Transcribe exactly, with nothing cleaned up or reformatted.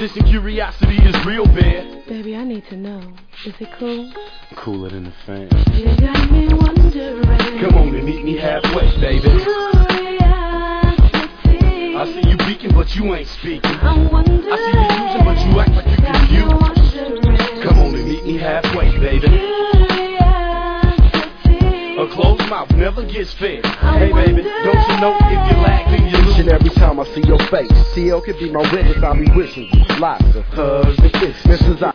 Position curiosity is real bad. Baby, I need to know. Is it cool? Cooler than the fan. You got me wondering. Come on and meet me halfway, baby. Curiosity. I see you beaking, but you ain't speaking. I'm wondering. I see you using, but you act like you're Got me confused. wondering. Come on and meet me halfway, baby. Curiosity. A closed mouth never gets fed. I Hey, baby, don't you know if you lag, then you lose? Each and every time I see your face, C L could be my witness. I'll be wishing you lots of hugs and kisses. Missus